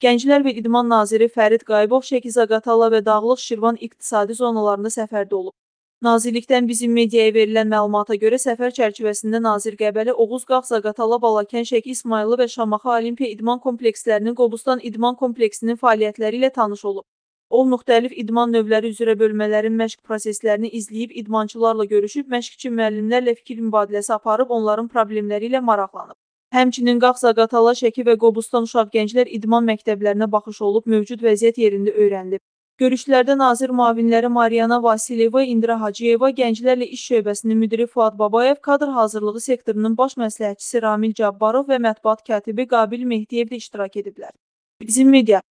Gənclər və İdman naziri Fərid Qayıbov Şəki-Zaqatala və Dağlıq Şirvan iqtisadi zonalarında səfərdə olub. Nazirlikdən bizim mediaya verilən məlumata görə səfər çərçivəsində nazir Qəbəli, Oğuz, Qax, Zaqatala, Balakən, Şəki, İsmayıllı və Şamaxı Olimpiya İdman komplekslərinin Qobustan İdman kompleksinin fəaliyyətləri ilə tanış olub. O, müxtəlif idman növləri üzrə bölmələrin məşq proseslərini izləyib, idmançılarla görüşüb, məşqçi müəllimlərlə fikir mübadiləsi aparıb, onların problemləri ilə maraqlanıb. Həmçinin Qax-Zaqatala, Şəki və Qobustan uşaq gənclər idman məktəblərinə baxış olub, mövcud vəziyyət yerində öyrənilib. Görüşlərdə nazir müavinləri Mariana Vasilyeva, İndira Hacıyeva, Gənclərlə İş şöbəsinin müdiri Fuad Babayev, kadr hazırlığı sektorunun baş məsləhətçisi Ramil Cabbarov və mətbuat katibi Qabil Mehdiyev də iştirak ediblər. Bizim media